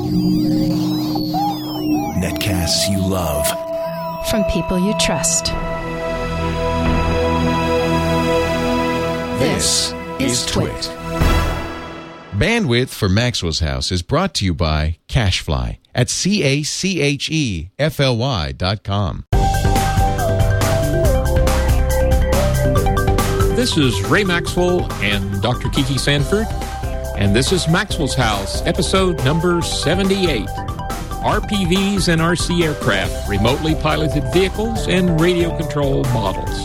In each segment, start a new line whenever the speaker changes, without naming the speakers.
Netcasts you love.
From people you trust.
This is Twit.
Bandwidth for Maxwell's House is brought to you by CacheFly at CacheFly.com.
This is Ray Maxwell and Dr. Kiki Sanford, and this is Maxwell's House, episode number 78. RPVs and RC aircraft, remotely piloted vehicles, and radio control models.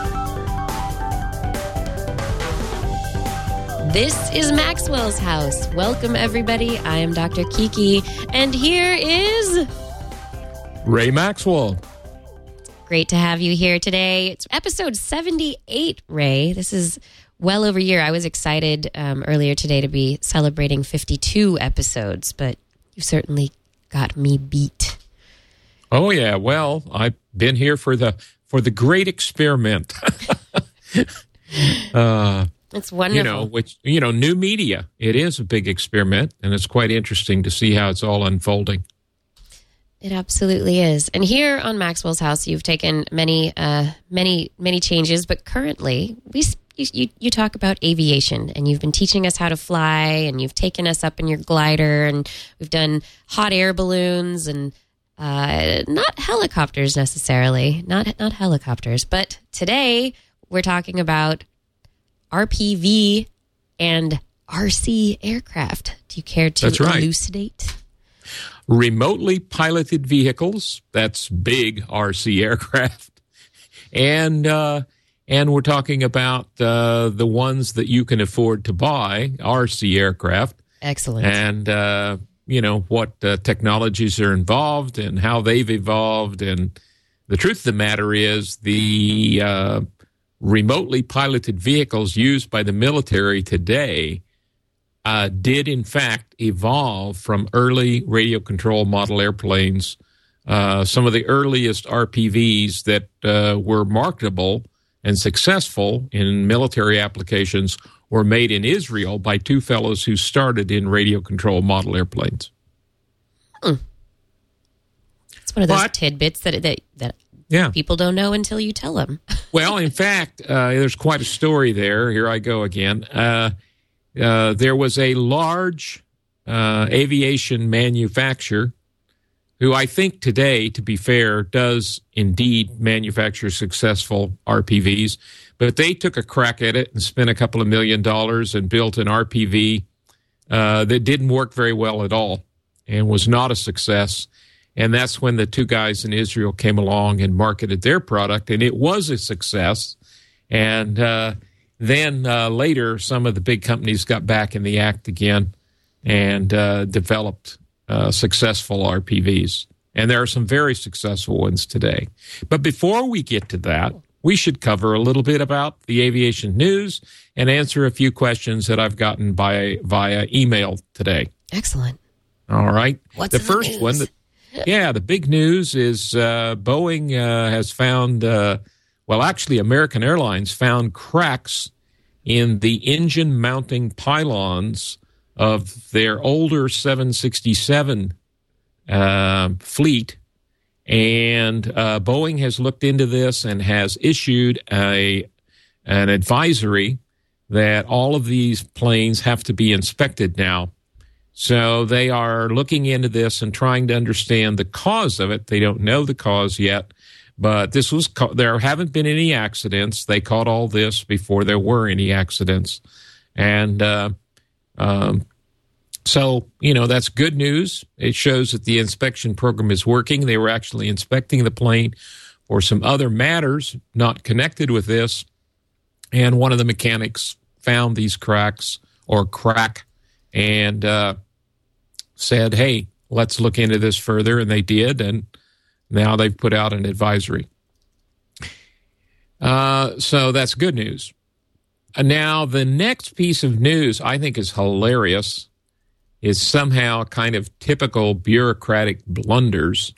This is Maxwell's House. Welcome, everybody. I am Dr. Kiki, and here is
Ray Maxwell.
Great to have you here today. It's episode 78, Ray. This is well over a year. I was excited earlier today to be celebrating 52 episodes, but you certainly got me beat.
Oh, yeah. Well, I've been here for the great experiment.
It's wonderful.
New media. It is a big experiment, and it's quite interesting to see how it's all unfolding.
It absolutely is. And here on Maxwell's House, you've taken many changes, but currently you talk about aviation, and you've been teaching us how to fly, and you've taken us up in your glider, and we've done hot air balloons, and not helicopters necessarily, not helicopters, but today we're talking about RPV and RC aircraft. Do you care to elucidate?
Remotely piloted vehicles, that's big RC aircraft. And we're talking about the ones that you can afford to buy, RC aircraft.
Excellent.
And, what technologies are involved and how they've evolved. And the truth of the matter is the remotely piloted vehicles used by the military today did, in fact, evolve from early radio control model airplanes. Some of the earliest RPVs that were marketable and successful in military applications were made in Israel by two fellows who started in radio control model airplanes.
It's one of those tidbits that people don't know until you tell them.
Well, in fact, there's quite a story there. Here I go again. There was a large aviation manufacturer who I think today, to be fair, does indeed manufacture successful RPVs. But they took a crack at it and spent a couple of $1 million and built an RPV that didn't work very well at all and was not a success. And that's when the two guys in Israel came along and marketed their product, and it was a success. And then later, some of the big companies got back in the act again and developed successful RPVs. And there are some very successful ones today. But before we get to that, we should cover a little bit about the aviation news and answer a few questions that I've gotten via email today.
Excellent.
All right.
What's
the first one? The big news is Boeing has found, American Airlines found cracks in the engine mounting pylons of their older 767 fleet. And Boeing has looked into this and has issued an advisory that all of these planes have to be inspected now. So they are looking into this and trying to understand the cause of it. They don't know the cause yet, but there haven't been any accidents. They caught all this before there were any accidents. And so, that's good news. It shows that the inspection program is working. They were actually inspecting the plane for some other matters not connected with this. And one of the mechanics found these cracks or crack and said, hey, let's look into this further. And they did. And now they've put out an advisory. So that's good news. Now, the next piece of news I think is hilarious. Is somehow kind of typical bureaucratic blunders.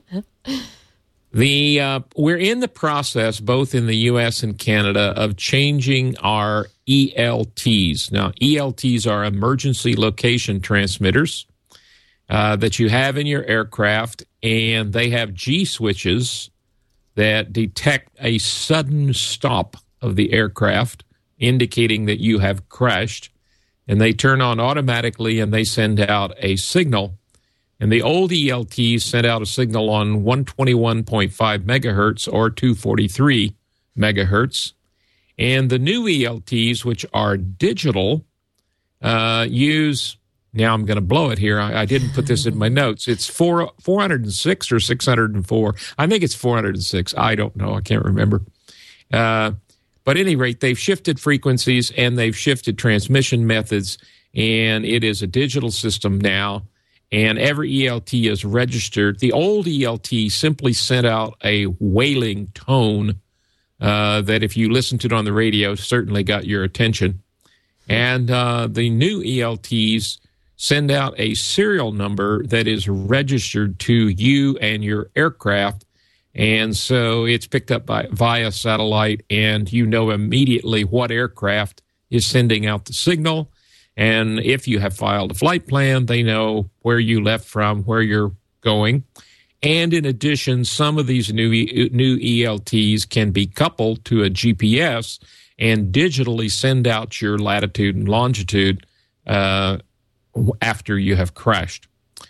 We're in the process, both in the U.S. and Canada, of changing our ELTs. Now, ELTs are emergency location transmitters. that you have in your aircraft, and they have G switches that detect a sudden stop of the aircraft, indicating that you have crashed, and they turn on automatically and they send out a signal. And the old ELTs sent out a signal on 121.5 megahertz or 243 megahertz. And the new ELTs, which are digital, use, now I'm going to blow it here. I didn't put this in my notes. It's 406 or 604. I think it's 406. I don't know. I can't remember. But at any rate, they've shifted frequencies and they've shifted transmission methods, and it is a digital system now, and every ELT is registered. The old ELT simply sent out a wailing tone that if you listened to it on the radio, certainly got your attention. And the new ELTs send out a serial number that is registered to you and your aircraft. And so it's picked up via satellite, and you know immediately what aircraft is sending out the signal. And if you have filed a flight plan, they know where you left from, where you're going. And in addition, some of these new ELTs can be coupled to a GPS and digitally send out your latitude and longitude after you have crashed.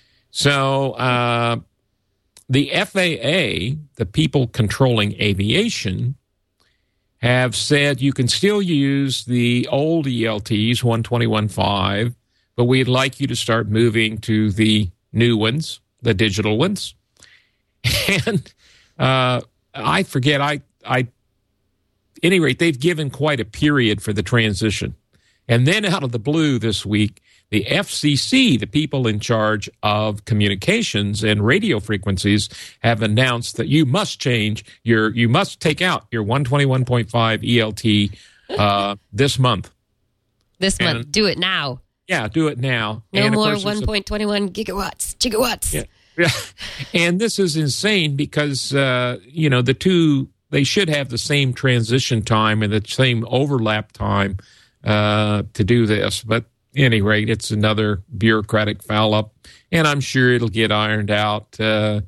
So the FAA, the people controlling aviation, have said you can still use the old ELTs, 121.5, but we'd like you to start moving to the new ones, the digital ones. And I forget, at any rate, they've given quite a period for the transition. And then out of the blue this week, the FCC, the people in charge of communications and radio frequencies, have announced that you must you must take out your 121.5 ELT this month.
This month. Do it now.
Yeah, do it now.
No and more 1.21 gigawatts.
Yeah. And this is insane because, the two, they should have the same transition time and the same overlap time to do this. But at any rate, it's another bureaucratic foul-up, and I'm sure it'll get ironed out. The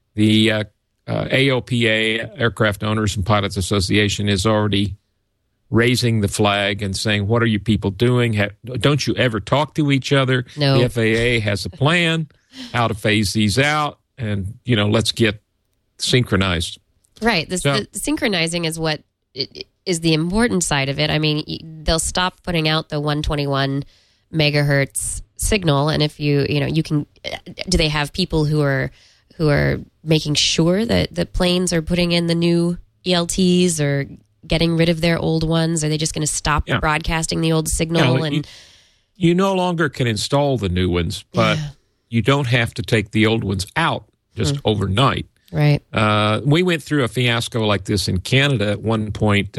AOPA, Aircraft Owners and Pilots Association, is already raising the flag and saying, what are you people doing? Don't you ever talk to each other?
No.
The FAA has a plan how to phase these out, and, let's get synchronized.
Right. The synchronizing is what is the important side of it. I mean, they'll stop putting out the 121 megahertz signal, and if you can, do they have people who are making sure that the planes are putting in the new ELTs or getting rid of their old ones? Are they just going to stop broadcasting the old signal?
You no longer can install the new ones, but you don't have to take the old ones out just overnight.
Right.
We went through a fiasco like this in Canada at one point.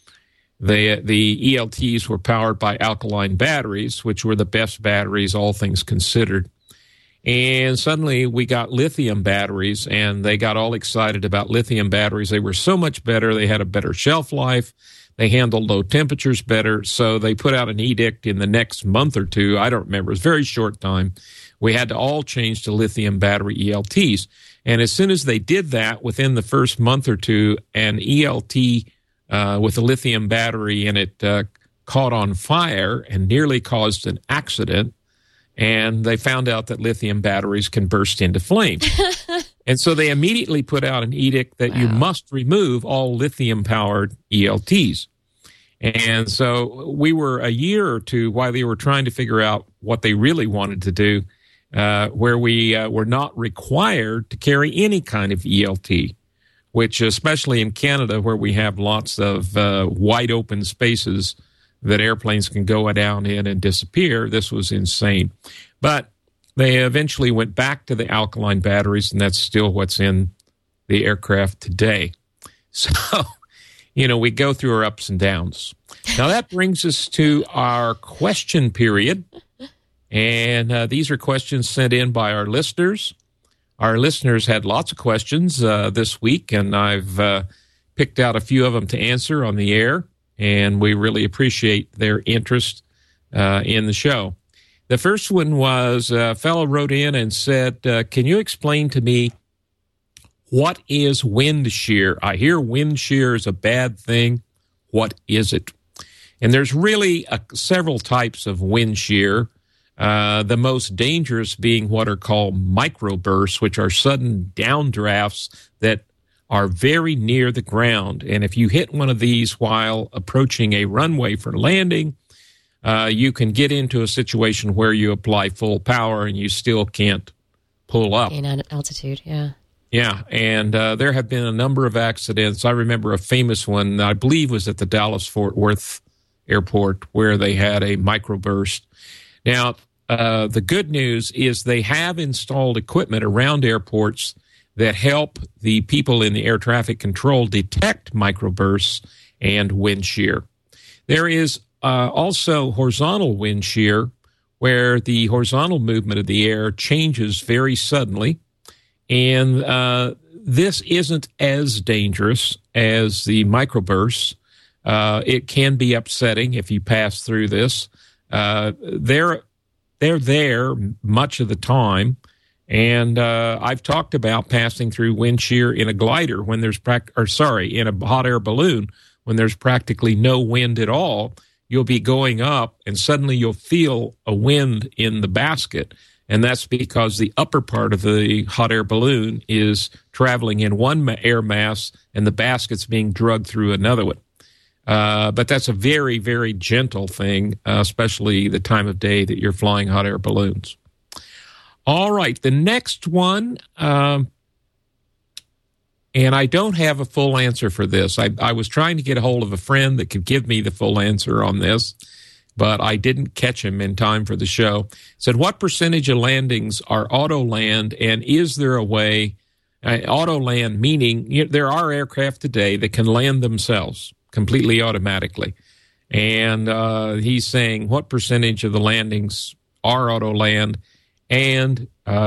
The ELTs were powered by alkaline batteries, which were the best batteries, all things considered. And suddenly we got lithium batteries, and they got all excited about lithium batteries. They were so much better. They had a better shelf life. They handled low temperatures better. So they put out an edict in the next month or two. I don't remember. It was a very short time. We had to all change to lithium battery ELTs. And as soon as they did that, within the first month or two, an ELT with a lithium battery in it caught on fire and nearly caused an accident. And they found out that lithium batteries can burst into flame. And so they immediately put out an edict that you must remove all lithium-powered ELTs. And so we were a year or two while they were trying to figure out what they really wanted to do, where we were not required to carry any kind of ELT, which especially in Canada, where we have lots of wide open spaces that airplanes can go down in and disappear, this was insane. But they eventually went back to the alkaline batteries, and that's still what's in the aircraft today. So, we go through our ups and downs. Now that brings us to our question period. And these are questions sent in by our listeners. Our listeners had lots of questions this week, and I've picked out a few of them to answer on the air, and we really appreciate their interest in the show. The first one was a fellow wrote in and said, can you explain to me what is wind shear? I hear wind shear is a bad thing. What is it? And there's really several types of wind shear. The most dangerous being what are called microbursts, which are sudden downdrafts that are very near the ground. And if you hit one of these while approaching a runway for landing, you can get into a situation where you apply full power and you still can't pull up.
Gain on altitude, yeah.
Yeah, and there have been a number of accidents. I remember a famous one, I believe was at the Dallas-Fort Worth airport, where they had a microburst. Now, the good news is they have installed equipment around airports that help the people in the air traffic control detect microbursts and wind shear. There is also horizontal wind shear, where the horizontal movement of the air changes very suddenly. And this isn't as dangerous as the microbursts. It can be upsetting if you pass through this. They're there much of the time. And I've talked about passing through wind shear in a glider when there's in a hot air balloon when there's practically no wind at all. You'll be going up and suddenly you'll feel a wind in the basket. And that's because the upper part of the hot air balloon is traveling in one air mass and the basket's being dragged through another one. But that's a very, very gentle thing, especially the time of day that you're flying hot air balloons. All right, the next one, and I don't have a full answer for this. I was trying to get a hold of a friend that could give me the full answer on this, but I didn't catch him in time for the show. It said, what percentage of landings are auto land, and is there a way, auto land meaning there are aircraft today that can land themselves completely automatically. And he's saying, what percentage of the landings are auto land, and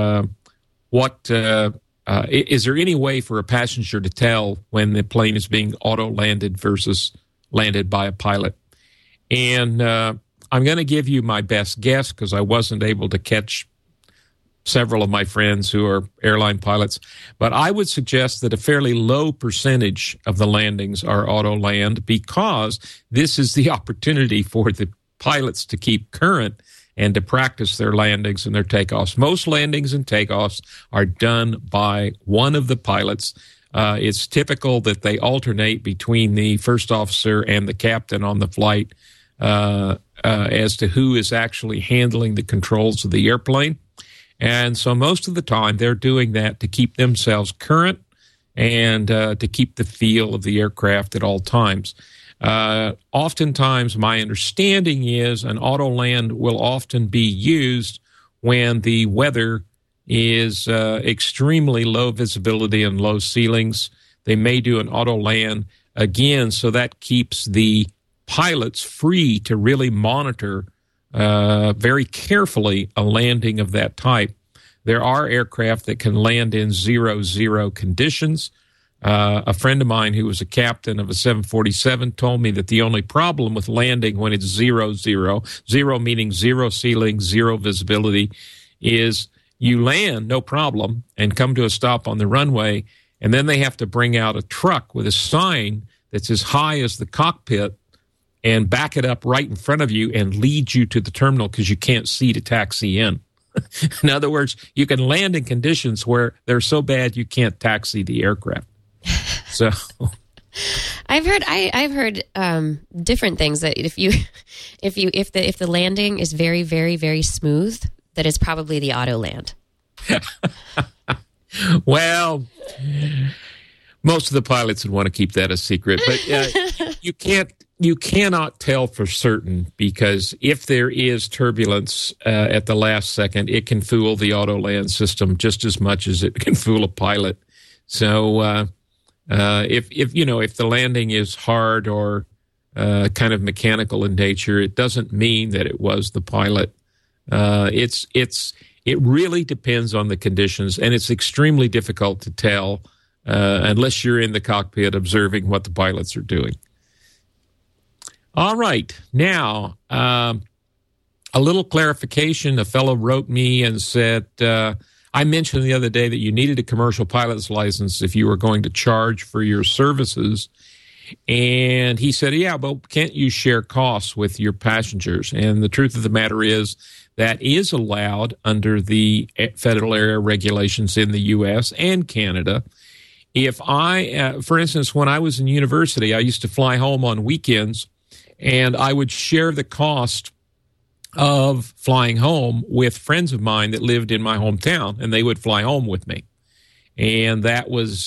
is there any way for a passenger to tell when the plane is being auto landed versus landed by a pilot? And I'm going to give you my best guess because I wasn't able to catch several of my friends who are airline pilots. But I would suggest that a fairly low percentage of the landings are auto land, because this is the opportunity for the pilots to keep current and to practice their landings and their takeoffs. Most landings and takeoffs are done by one of the pilots. It's typical that they alternate between the first officer and the captain on the flight as to who is actually handling the controls of the airplane. And so most of the time they're doing that to keep themselves current and to keep the feel of the aircraft at all times. Oftentimes, my understanding is an auto land will often be used when the weather is extremely low visibility and low ceilings. They may do an auto land again, so that keeps the pilots free to really monitor very carefully a landing of that type. There are aircraft that can land in 0-0 conditions. A friend of mine who was a captain of a 747 told me that the only problem with landing when it's 0-0, 0 meaning zero ceiling, zero visibility, is you land, no problem, and come to a stop on the runway, and then they have to bring out a truck with a sign that's as high as the cockpit and back it up right in front of you and lead you to the terminal because you can't see to taxi in. In other words, you can land in conditions where they're so bad you can't taxi the aircraft. So
I've heard different things, that if the landing is very, very, very smooth, that it's probably the auto land.
Well, most of the pilots would want to keep that a secret, but you cannot tell for certain, because if there is turbulence at the last second, it can fool the auto land system just as much as it can fool a pilot. So if the landing is hard or kind of mechanical in nature, it doesn't mean that it was the pilot. It really depends on the conditions, and it's extremely difficult to tell unless you're in the cockpit observing what the pilots are doing. All right. Now, a little clarification. A fellow wrote me and said, I mentioned the other day that you needed a commercial pilot's license if you were going to charge for your services. And he said, yeah, but can't you share costs with your passengers? And the truth of the matter is that is allowed under the federal air regulations in the U.S. and Canada. If I, for instance, when I was in university, I used to fly home on weekends, and I would share the cost of flying home with friends of mine that lived in my hometown, and they would fly home with me. And that was,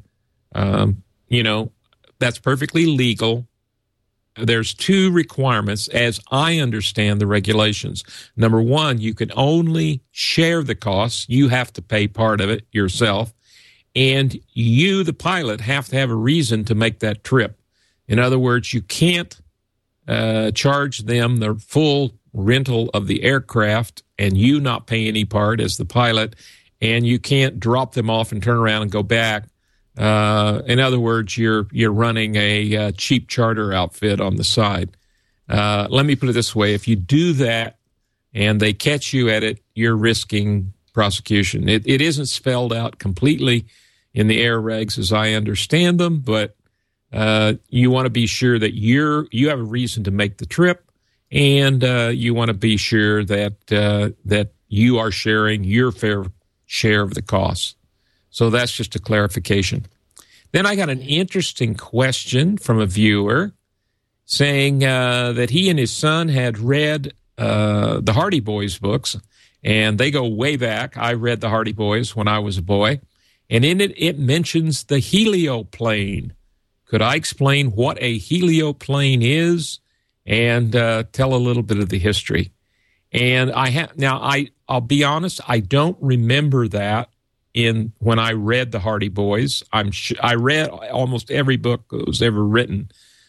that's perfectly legal. There's two requirements, as I understand the regulations. Number one, you can only share the costs. You have to pay part of it yourself. And you, the pilot, have to have a reason to make that trip. In other words, you can't charge them the full rental of the aircraft and you not pay any part as the pilot, and you can't drop them off and turn around and go back. In other words, you're running a cheap charter outfit on the side. Let me put it this way. If you do that and they catch you at it, you're risking prosecution. It isn't spelled out completely in the air regs as I understand them, but you want to be sure that you have a reason to make the trip, and you want to be sure that you are sharing your fair share of the costs. So that's just a clarification. Then I got an interesting question from a viewer saying that he and his son had read the Hardy Boys books, and they go way back. I read the Hardy Boys when I was a boy, and in it mentions the helioplane. Could I explain what a helioplane is and tell a little bit of the history? And I'll be honest, I don't remember that when I read the Hardy Boys. I read almost every book that was ever written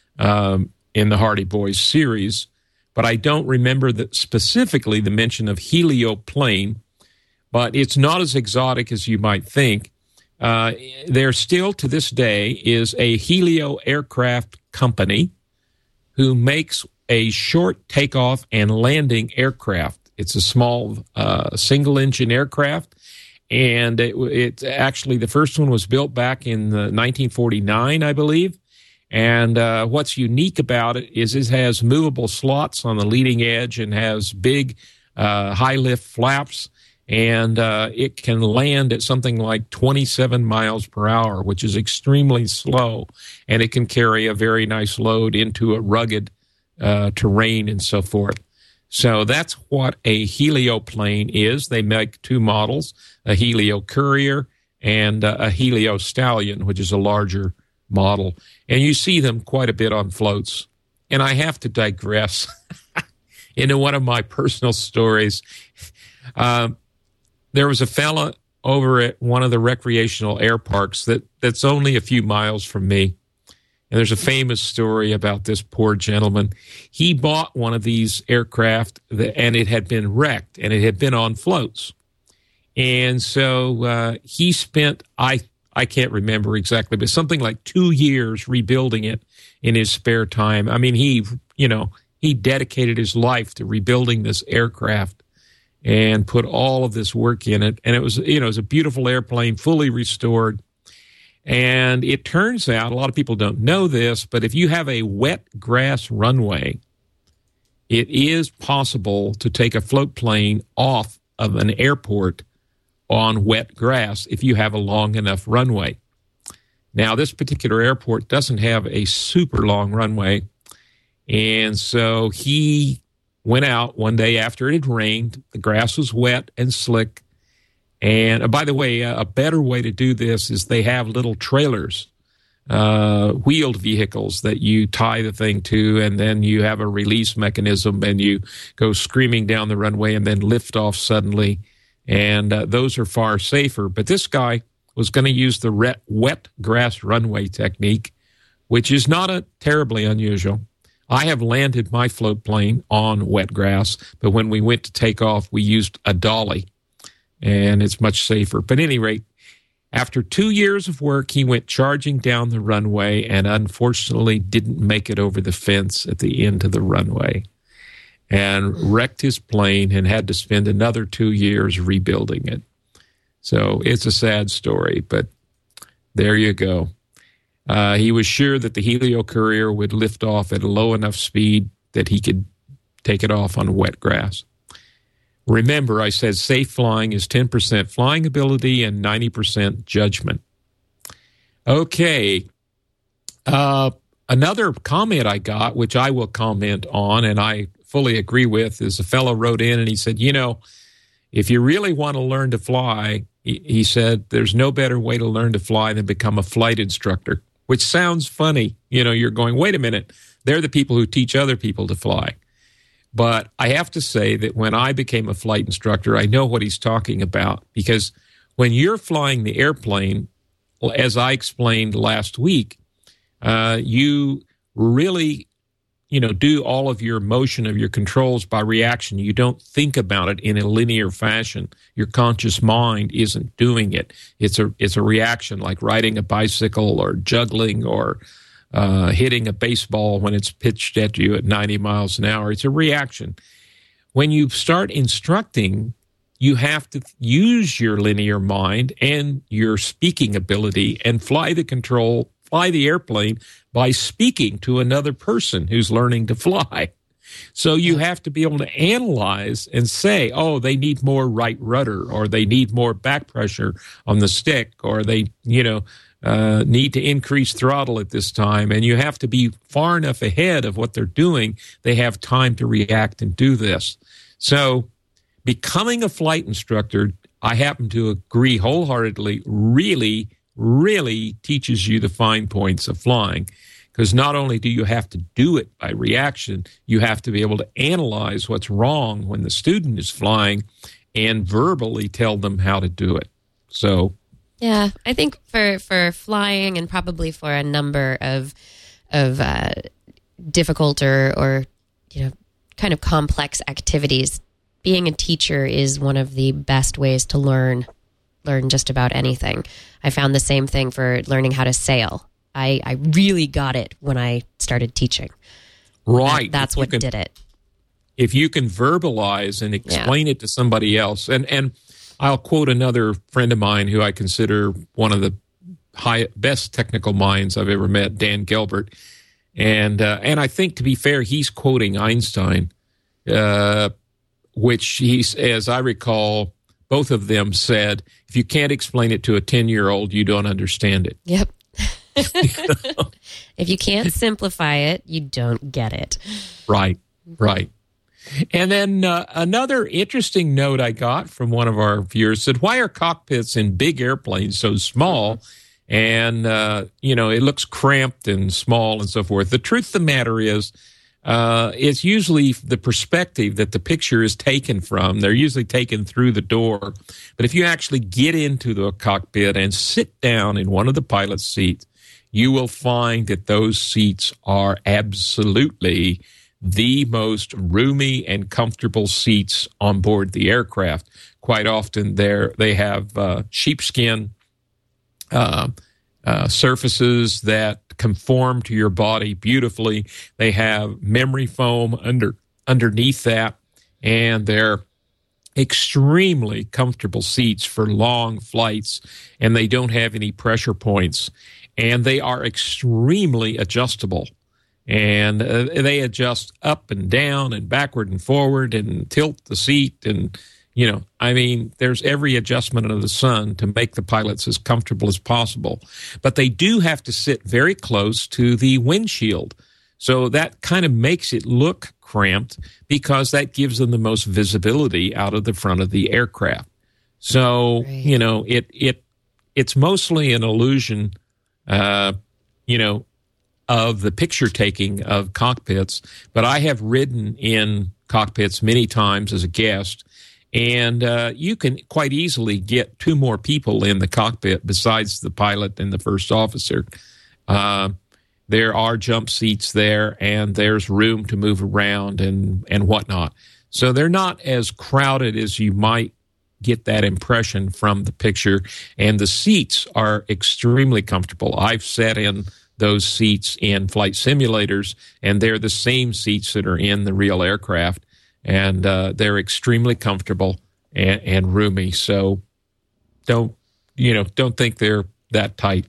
in the Hardy Boys series, but I don't remember specifically the mention of helioplane. But it's not as exotic as you might think. There still to this day is a Helio aircraft company who makes a short takeoff and landing aircraft. It's a small single-engine aircraft. And it actually, the first one was built back in 1949, I believe. And what's unique about it is it has movable slots on the leading edge and has big high-lift flaps. And it can land at something like 27 miles per hour, which is extremely slow. And it can carry a very nice load into a rugged terrain and so forth. So that's what a helioplane is. They make two models, a Helio Courier and a Helio Stallion, which is a larger model. And you see them quite a bit on floats. And I have to digress into one of my personal stories. There was a fella over at one of the recreational air parks that's only a few miles from me. And there's a famous story about this poor gentleman. He bought one of these aircraft, and it had been wrecked, and it had been on floats. And so he spent, I can't remember exactly, but something like 2 years rebuilding it in his spare time. I mean, he dedicated his life to rebuilding this aircraft and put all of this work in it. And it was a beautiful airplane, fully restored. And it turns out, a lot of people don't know this, but if you have a wet grass runway, it is possible to take a float plane off of an airport on wet grass if you have a long enough runway. Now, this particular airport doesn't have a super long runway, and so he went out one day after it had rained. The grass was wet and slick. And by the way, a better way to do this is they have little trailers, wheeled vehicles that you tie the thing to, and then you have a release mechanism, and you go screaming down the runway and then lift off suddenly. And those are far safer. But this guy was going to use the wet grass runway technique, which is not terribly unusual. I have landed my float plane on wet grass, but when we went to take off, we used a dolly. And it's much safer. But at any rate, after 2 years of work, he went charging down the runway and unfortunately didn't make it over the fence at the end of the runway. and wrecked his plane and had to spend another 2 years rebuilding it. So it's a sad story, but there you go. He was sure that the Helio Courier would lift off at a low enough speed that he could take it off on wet grass. Remember, I said safe flying is 10% flying ability and 90% judgment. Okay. Another comment I got, which I will comment on, and I fully agree with, is a fellow wrote in and he said, if you really want to learn to fly, he said, there's no better way to learn to fly than become a flight instructor, which sounds funny. You're going, wait a minute, they're the people who teach other people to fly. But I have to say that when I became a flight instructor, I know what he's talking about, because when you're flying the airplane, as I explained last week, you really, do all of your motion of your controls by reaction. You don't think about it in a linear fashion. Your conscious mind isn't doing it. It's a reaction, like riding a bicycle or juggling or hitting a baseball when it's pitched at you at 90 miles an hour. It's a reaction. When you start instructing, you have to use your linear mind and your speaking ability and fly the airplane by speaking to another person who's learning to fly. So you have to be able to analyze and say, oh, they need more right rudder, or they need more back pressure on the stick, or they, need to increase throttle at this time. And you have to be far enough ahead of what they're doing. They have time to react and do this. So becoming a flight instructor, I happen to agree wholeheartedly, really teaches you the fine points of flying, because not only do you have to do it by reaction, you have to be able to analyze what's wrong when the student is flying and verbally tell them how to do it. So,
yeah, I think for flying, and probably for a number of difficult or kind of complex activities, being a teacher is one of the best ways to learn just about anything. I found the same thing for learning how to sail. I really got it when I started teaching.
Right.
That's what did it.
If you can verbalize and explain it to somebody else, and I'll quote another friend of mine who I consider one of the best technical minds I've ever met, Dan Gilbert. And I think, to be fair, he's quoting Einstein, which he's, as I recall, both of them said, if you can't explain it to a 10-year-old, you don't understand it.
Yep. If you can't simplify it, you don't get it.
Right. And then another interesting note I got from one of our viewers said, why are cockpits in big airplanes so small? And, it looks cramped and small and so forth. The truth of the matter is, it's usually the perspective that the picture is taken from. They're usually taken through the door. But if you actually get into the cockpit and sit down in one of the pilot's seats, you will find that those seats are absolutely the most roomy and comfortable seats on board the aircraft. Quite often they have sheepskin surfaces that conform to your body beautifully. They have memory foam underneath that, and they're extremely comfortable seats for long flights, and they don't have any pressure points, and they are extremely adjustable. And they adjust up and down and backward and forward and tilt the seat. And, there's every adjustment under the sun to make the pilots as comfortable as possible. But they do have to sit very close to the windshield. So that kind of makes it look cramped, because that gives them the most visibility out of the front of the aircraft. So, right. It's mostly an illusion, of the picture taking of cockpits, but I have ridden in cockpits many times as a guest, and you can quite easily get two more people in the cockpit besides the pilot and the first officer. There are jump seats there, and there's room to move around and whatnot. So they're not as crowded as you might get that impression from the picture, and the seats are extremely comfortable. I've sat in those seats in flight simulators, and they're the same seats that are in the real aircraft. and they're extremely comfortable and roomy. So don't think they're that tight.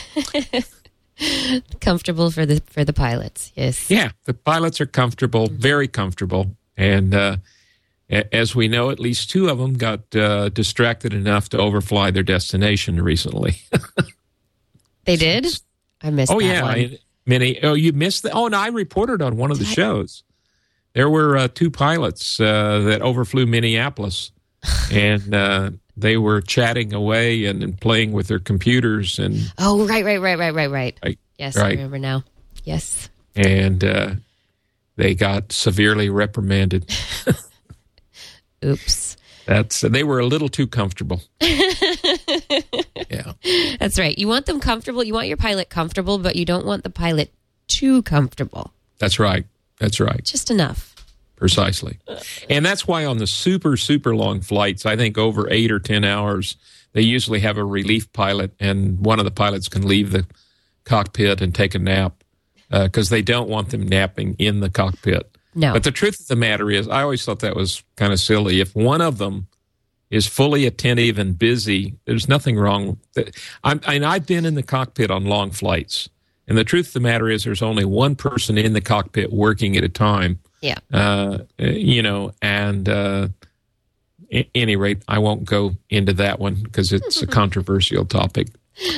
Comfortable for the pilots, yes.
Yeah, the pilots are comfortable, very comfortable, and as we know, at least 2 of them got distracted enough to overfly their destination recently.
They did? I missed that one.
You missed that? Oh, no, I reported on one of the shows. There were 2 pilots that overflew Minneapolis, and they were chatting away and playing with their computers. And
oh, right. Yes,
right.
I remember now. Yes.
And they got severely reprimanded.
Oops.
They were a little too comfortable. Yeah.
That's right. You want them comfortable. You want your pilot comfortable, but you don't want the pilot too comfortable.
That's right.
Just enough.
Precisely. And that's why on the super, super long flights, I think over 8 or 10 hours, they usually have a relief pilot, and one of the pilots can leave the cockpit and take a nap because they don't want them napping in the cockpit.
No.
But the truth of the matter is, I always thought that was kind of silly. If one of them is fully attentive and busy, there's nothing wrong with it. I've been in the cockpit on long flights, and the truth of the matter is there's only one person in the cockpit working at a time.
Yeah.
At any rate, I won't go into that one because it's a controversial topic.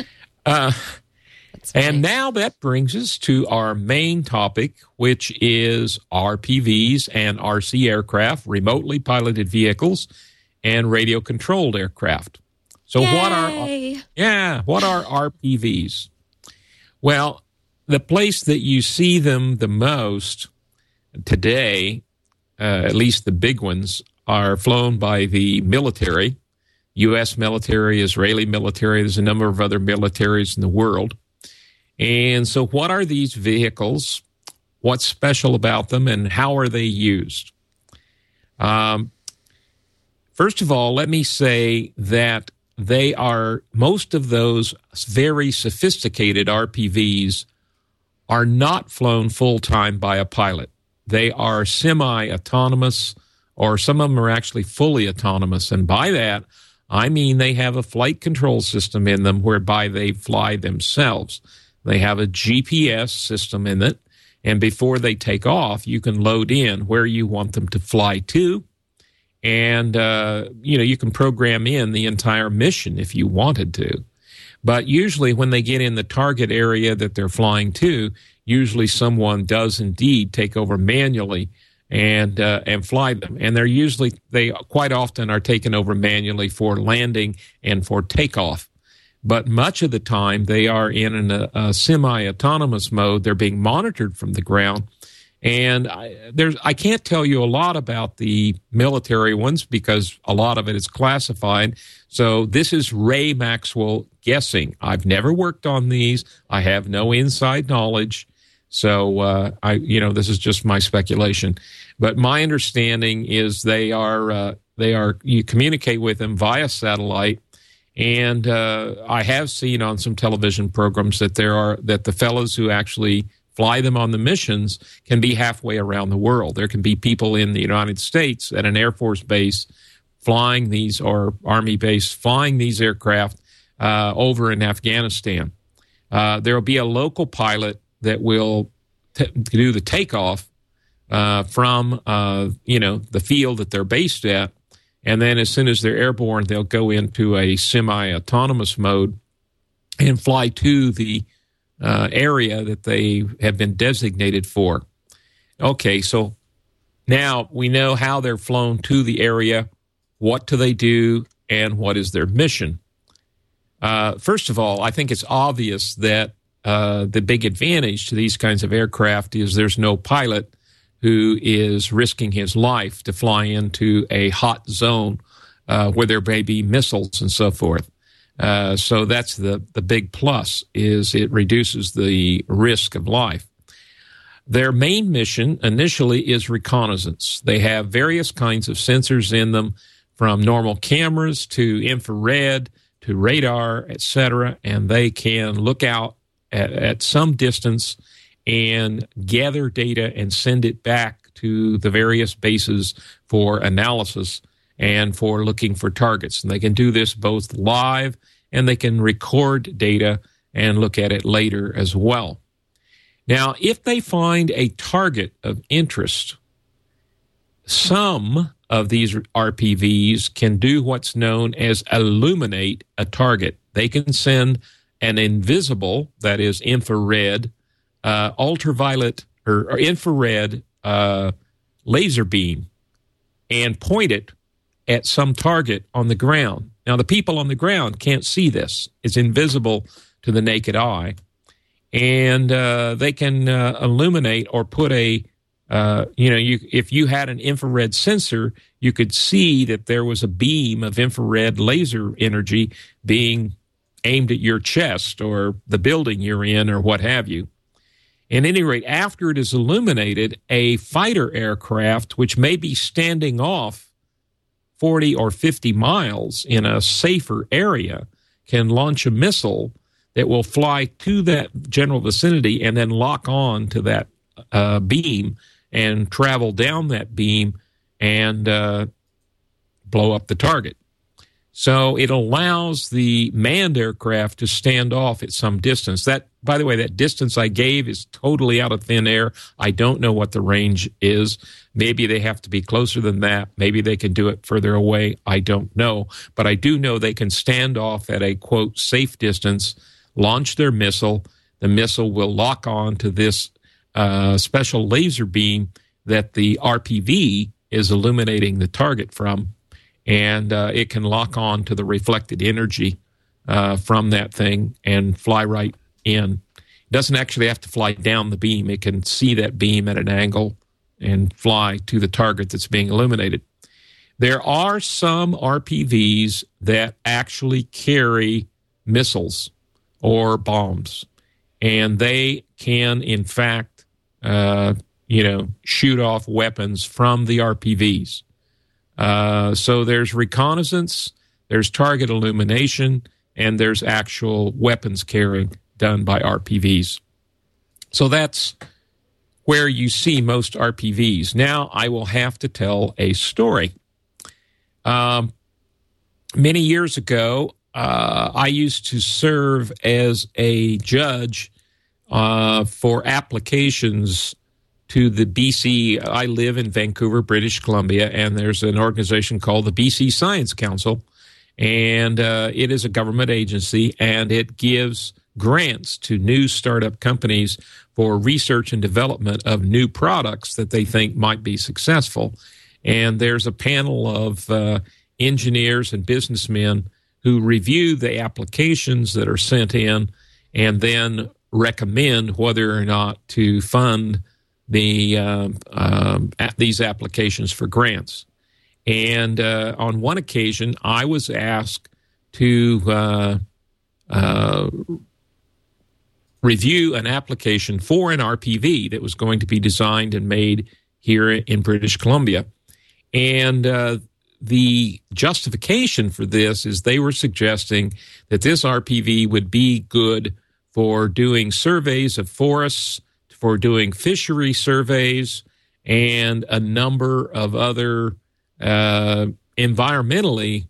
And now that brings us to our main topic, which is RPVs and RC aircraft, remotely piloted vehicles, and radio-controlled aircraft. So what are RPVs? Well, the place that you see them the most today, at least the big ones, are flown by the military, U.S. military, Israeli military. There's a number of other militaries in the world. And so what are these vehicles? What's special about them, and how are they used? First of all, let me say that most of those very sophisticated RPVs are not flown full-time by a pilot. They are semi-autonomous, or some of them are actually fully autonomous. And by that, I mean they have a flight control system in them whereby they fly themselves. They have a GPS system in it, and before they take off, you can load in where you want them to fly to, and you can program in the entire mission if you wanted to. But usually when they get in the target area that they're flying to, usually someone does indeed take over manually and fly them. And they quite often are taken over manually for landing and for takeoff. But much of the time they are in a semi-autonomous mode. They're being monitored from the ground. And I can't tell you a lot about the military ones because a lot of it is classified. So this is Ray Maxwell guessing. I've never worked on these. I have no inside knowledge. So this is just my speculation. But my understanding is you communicate with them via satellite. And I have seen on some television programs that the fellows who actually fly them on the missions can be halfway around the world. There can be people in the United States at an Air Force base flying these, or Army base flying these aircraft over in Afghanistan. There will be a local pilot that will do the takeoff from the field that they're based at. And then as soon as they're airborne, they'll go into a semi-autonomous mode and fly to the area that they have been designated for. Okay, so now we know how they're flown to the area, what do they do, and what is their mission. First of all, I think it's obvious that the big advantage to these kinds of aircraft is there's no pilot who is risking his life to fly into a hot zone where there may be missiles and so forth. So that's the big plus, is it reduces the risk of life. Their main mission initially is reconnaissance. They have various kinds of sensors in them, from normal cameras to infrared to radar, etc., and they can look out at some distance and gather data and send it back to the various bases for analysis and for looking for targets. And they can do this both live, and they can record data and look at it later as well. Now, if they find a target of interest, some of these RPVs can do what's known as illuminate a target. They can send an invisible, that is infrared, ultraviolet or infrared laser beam and point it at some target on the ground. Now, the people on the ground can't see this. It's invisible to the naked eye. And they can illuminate or put a, if you had an infrared sensor, you could see that there was a beam of infrared laser energy being aimed at your chest or the building you're in or what have you. At any rate, after it is illuminated, a fighter aircraft, which may be standing off 40 or 50 miles in a safer area, can launch a missile that will fly to that general vicinity and then lock on to that beam and travel down that beam and blow up the target. So it allows the manned aircraft to stand off at some distance. That, by the way, that distance I gave is totally out of thin air. I don't know what the range is. Maybe they have to be closer than that. Maybe they can do it further away. I don't know. But I do know they can stand off at a, quote, safe distance, launch their missile. The missile will lock on to this special laser beam that the RPV is illuminating the target from, and it can lock on to the reflected energy from that thing and fly right in. It doesn't actually have to fly down the beam. It can see that beam at an angle and fly to the target that's being illuminated. There are some RPVs that actually carry missiles or bombs, and they can, in fact, shoot off weapons from the RPVs. So there's reconnaissance, there's target illumination, and there's actual weapons carrying done by RPVs. So that's where you see most RPVs. Now I will have to tell a story. Many years ago, I used to serve as a judge for applications to the BC. I live in Vancouver, British Columbia, and there's an organization called the BC Science Council, and it is a government agency, and it gives grants to new startup companies for research and development of new products that they think might be successful. And there's a panel of engineers and businessmen who review the applications that are sent in and then recommend whether or not to fund these applications for grants. And on one occasion, I was asked to review an application for an RPV that was going to be designed and made here in British Columbia. And the justification for this is they were suggesting that this RPV would be good for doing surveys of forests, for doing fishery surveys, and a number of other environmentally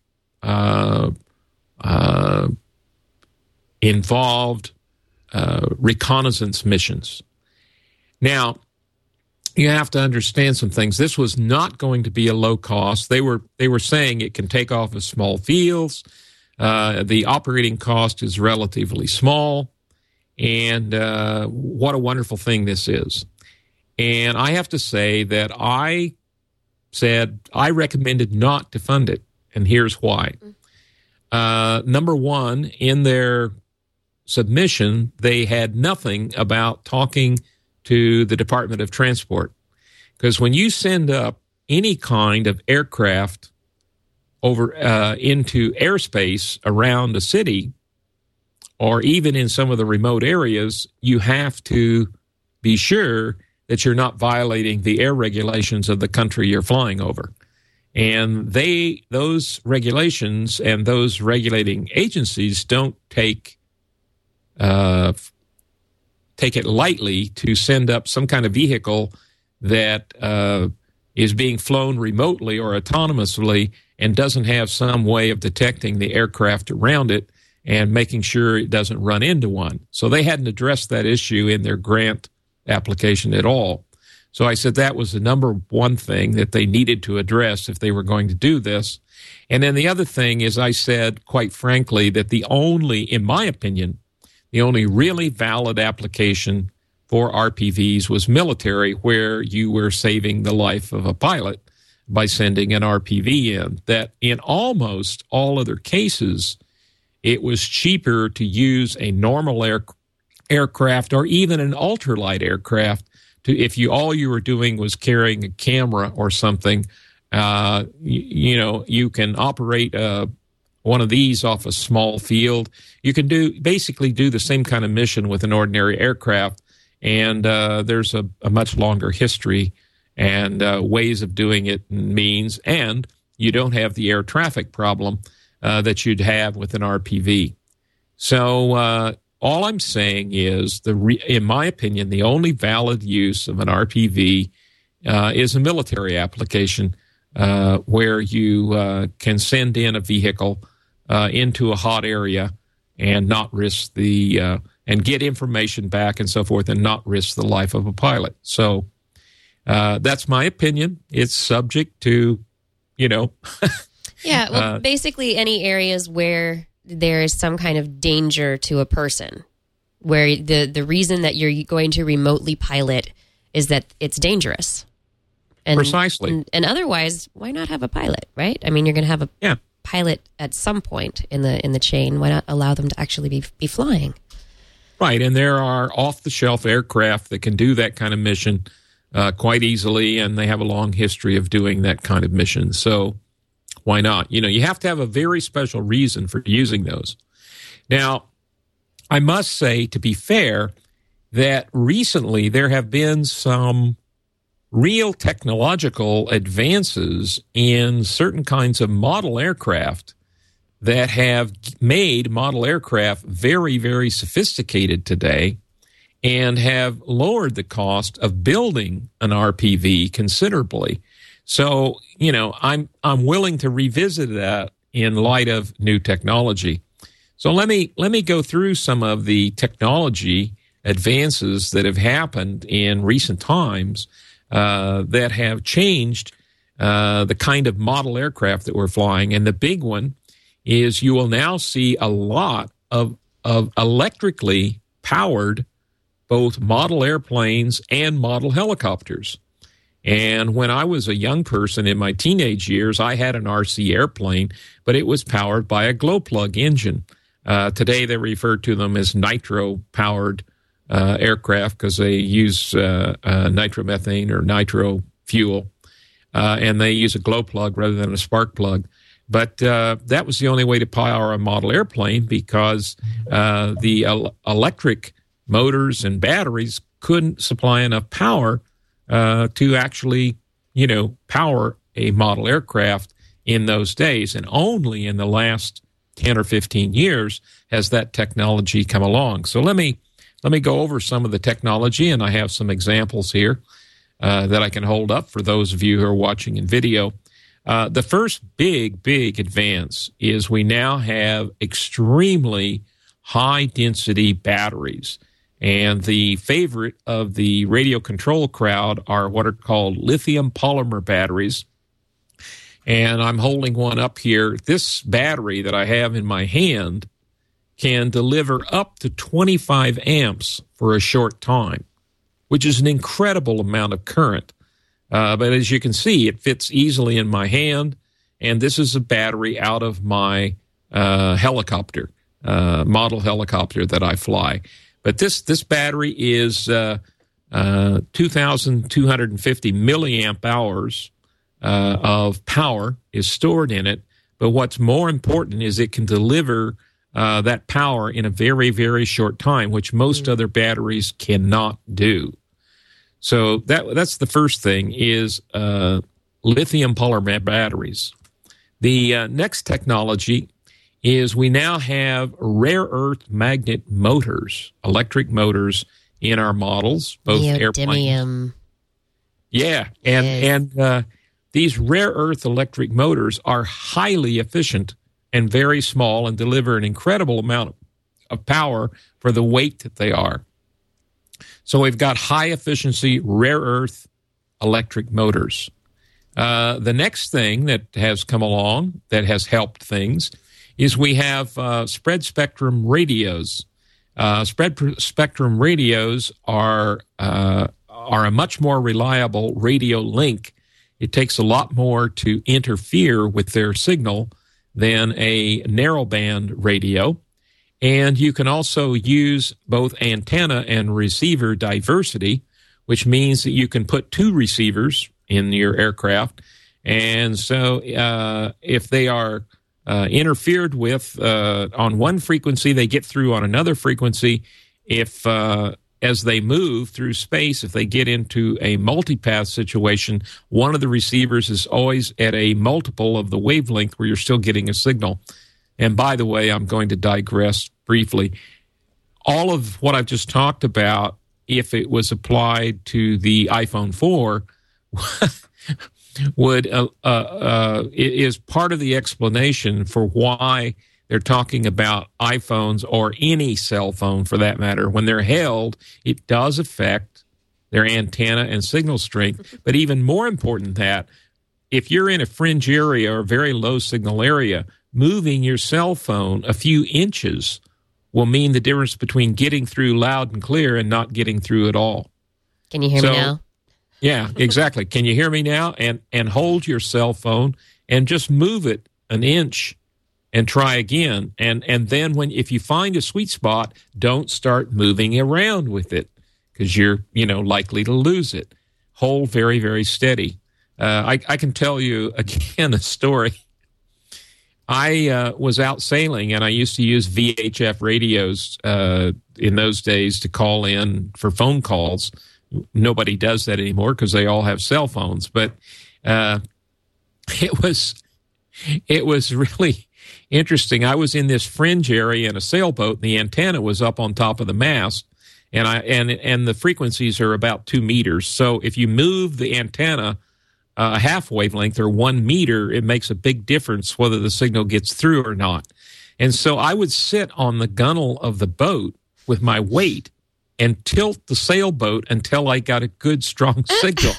involved reconnaissance missions. Now, you have to understand some things. This was not going to be a low cost. They were saying it can take off of small fields. The operating cost is relatively small. And what a wonderful thing this is. And I have to say that I said I recommended not to fund it. And here's why. Number one, in their submission, they had nothing about talking to the Department of Transport. Because when you send up any kind of aircraft over into airspace around a city, or even in some of the remote areas, you have to be sure that you're not violating the air regulations of the country you're flying over. And those regulations and those regulating agencies don't take it lightly to send up some kind of vehicle that is being flown remotely or autonomously and doesn't have some way of detecting the aircraft around it and making sure it doesn't run into one. So they hadn't addressed that issue in their grant application at all. So I said that was the number one thing that they needed to address if they were going to do this. And then the other thing is, I said, quite frankly, that in my opinion, the only really valid application for RPVs was military, where you were saving the life of a pilot by sending an RPV in. That in almost all other cases, it was cheaper to use a normal aircraft or even an ultralight aircraft. If all you were doing was carrying a camera or something, you can operate one of these off a small field. You can basically do the same kind of mission with an ordinary aircraft, and there's a much longer history and ways of doing it and means, and you don't have the air traffic problem that you'd have with an RPV. So all I'm saying is, in my opinion, the only valid use of an RPV is a military application where you can send in a vehicle into a hot area and not risk and get information back and so forth, and not risk the life of a pilot. So that's my opinion. It's subject to,
Yeah, well, basically any areas where there is some kind of danger to a person, where the reason that you're going to remotely pilot is that it's dangerous. And,
precisely.
And otherwise, why not have a pilot, right? I mean, you're going to have a pilot at some point in the chain. Why not allow them to actually be flying?
Right, and there are off-the-shelf aircraft that can do that kind of mission quite easily, and they have a long history of doing that kind of mission. So why not? You have to have a very special reason for using those. Now, I must say, to be fair, that recently there have been some real technological advances in certain kinds of model aircraft that have made model aircraft very, very sophisticated today, and have lowered the cost of building an RPV considerably. So, I'm willing to revisit that in light of new technology. So let me go through some of the technology advances that have happened in recent times that have changed the kind of model aircraft that we're flying. And the big one is, you will now see a lot of electrically powered both model airplanes and model helicopters. And when I was a young person in my teenage years, I had an RC airplane, but it was powered by a glow plug engine. Today they refer to them as nitro-powered aircraft because they use nitromethane or nitro fuel, and they use a glow plug rather than a spark plug. But that was the only way to power a model airplane, because the electric motors and batteries couldn't supply enough power to actually, power a model aircraft in those days. And only in the last 10 or 15 years has that technology come along. So let me go over some of the technology, and I have some examples here that I can hold up for those of you who are watching in video. The first big advance is we now have extremely high-density batteries. And the favorite of the radio control crowd are what are called lithium polymer batteries. And I'm holding one up here. This battery that I have in my hand can deliver up to 25 amps for a short time, which is an incredible amount of current. But as you can see, it fits easily in my hand. And this is a battery out of my helicopter, model helicopter that I fly. But this battery is 2,250 milliamp hours of power is stored in it. But what's more important is it can deliver that power in a very, very short time, which most other batteries cannot do. So that's the first thing, is lithium polymer batteries. The next technology is we now have rare earth magnet motors, electric motors, in our models, both airplanes. Yeah, and these rare earth electric motors are highly efficient and very small and deliver an incredible amount of power for the weight that they are. So we've got high efficiency rare earth electric motors. The next thing that has come along that has helped things is we have spread spectrum radios. Spread spectrum radios are a much more reliable radio link. It takes a lot more to interfere with their signal than a narrowband radio. And you can also use both antenna and receiver diversity, which means that you can put two receivers in your aircraft. And so if they are interfered with on one frequency, they get through on another frequency. If as they move through space, if they get into a multipath situation, one of the receivers is always at a multiple of the wavelength where you're still getting a signal. And by the way, I'm going to digress briefly. All of what I've just talked about, if it was applied to the iPhone 4, is part of the explanation for why they're talking about iPhones or any cell phone for that matter. When they're held, it does affect their antenna and signal strength. But even more important than that, if you're in a fringe area or a very low signal area, moving your cell phone a few inches will mean the difference between getting through loud and clear and not getting through at all.
Can you hear me now?
Yeah, exactly. Can you hear me now? And hold your cell phone and just move it an inch and try again. And then if you find a sweet spot, don't start moving around with it because you're likely to lose it. Hold very, very steady. I can tell you again a story. I was out sailing, and I used to use VHF radios in those days to call in for phone calls. Nobody does that anymore because they all have cell phones. But it was really interesting. I was in this fringe area in a sailboat, and the antenna was up on top of the mast, and the frequencies are about 2 meters. So if you move the antenna a half wavelength or 1 meter, it makes a big difference whether the signal gets through or not. And so I would sit on the gunnel of the boat with my weight and tilt the sailboat until I got a good, strong signal.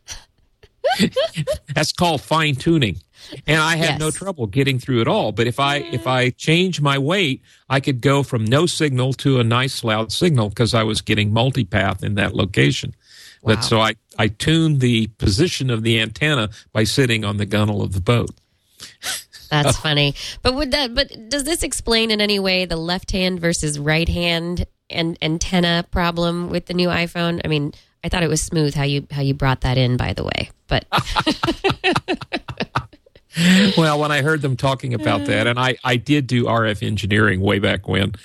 That's called fine-tuning. And I had no trouble getting through at all. But if I change my weight, I could go from no signal to a nice, loud signal because I was getting multipath in that location. Wow. But so I tuned the position of the antenna by sitting on the gunnel of the boat.
That's funny. But does this explain in any way the left hand versus right hand and antenna problem with the new iPhone? I mean, I thought it was smooth how you brought that in, by the way. But
well, when I heard them talking about that, and I did do RF engineering way back when.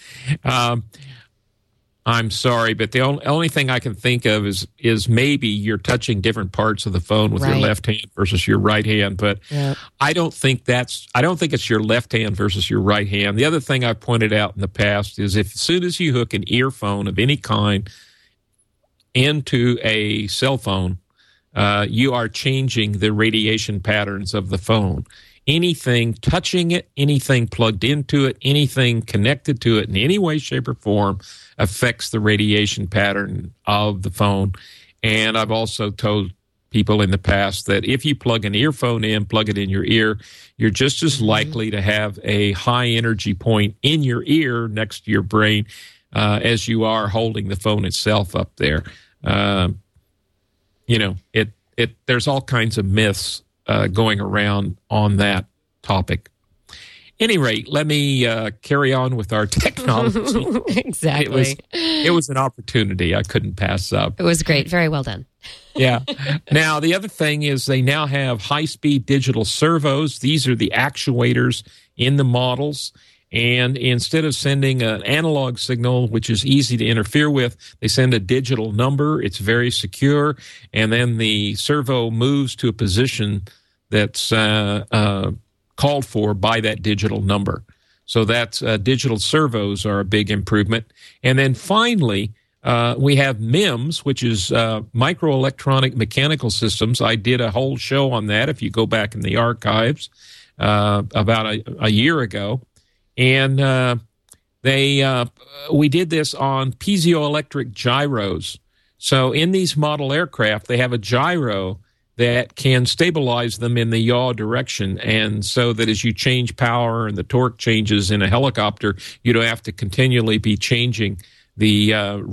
I'm sorry, but the only thing I can think of is maybe you're touching different parts of the phone with your left hand versus your right hand. But I don't think it's your left hand versus your right hand. The other thing I've pointed out in the past is as soon as you hook an earphone of any kind into a cell phone, you are changing the radiation patterns of the phone. Anything touching it, anything plugged into it, anything connected to it in any way, shape, or form affects the radiation pattern of the phone. And I've also told people in the past that if you plug an earphone in, plug it in your ear, you're just as likely to have a high energy point in your ear next to your brain as you are holding the phone itself up there. There's all kinds of myths going around on that topic. Any rate, let me carry on with our technology.
Exactly.
It was an opportunity I couldn't pass up.
It was great. Very well done.
Yeah. Now, the other thing is they now have high-speed digital servos. These are the actuators in the models. And instead of sending an analog signal, which is easy to interfere with, they send a digital number. It's very secure. And then the servo moves to a position that's called for by that digital number. So that's digital servos are a big improvement. And then finally, We have MEMS, which is microelectronic mechanical systems. I did a whole show on that if you go back in the archives about a year ago. And we did this on piezoelectric gyros. So in these model aircraft, they have a gyro that can stabilize them in the yaw direction, and so that as you change power and the torque changes in a helicopter, you don't have to continually be changing the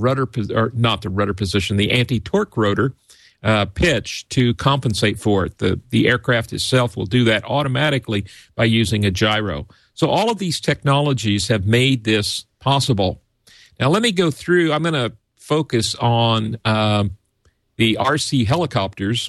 the anti-torque rotor pitch to compensate for it. The aircraft itself will do that automatically by using a gyro. So all of these technologies have made this possible. Now let me go through. I'm going to focus on the RC helicopters.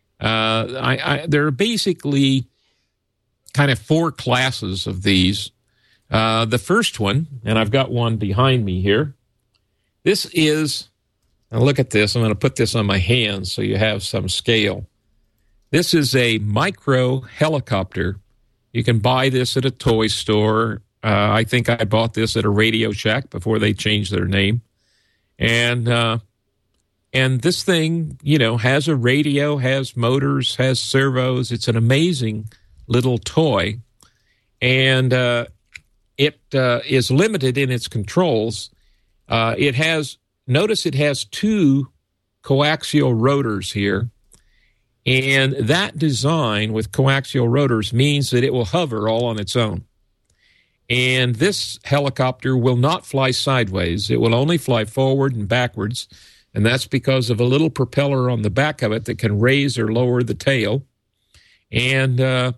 There are basically kind of four classes of these. The first one, and I've got one behind me here. This is, now look at this. I'm going to put this on my hands so you have some scale. This is a micro helicopter. You can buy this at a toy store. I think I bought this at a Radio Shack before they changed their name. And this thing, has a radio, has motors, has servos. It's an amazing little toy. And it is limited in its controls. It has two coaxial rotors here. And that design with coaxial rotors means that it will hover all on its own. And this helicopter will not fly sideways. It will only fly forward and backwards. And that's because of a little propeller on the back of it that can raise or lower the tail. And but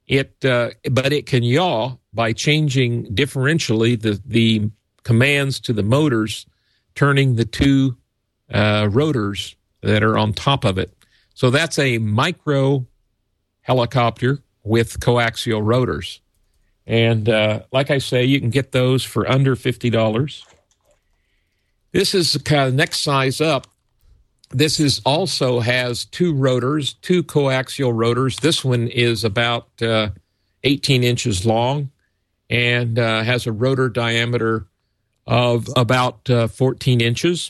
it can yaw by changing differentially the commands to the motors, turning the two rotors that are on top of it. So that's a micro helicopter with coaxial rotors. And like I say, you can get those for under $50. This is the kind of next size up. This is also has two rotors, two coaxial rotors. This one is about 18 inches long and has a rotor diameter of about 14 inches.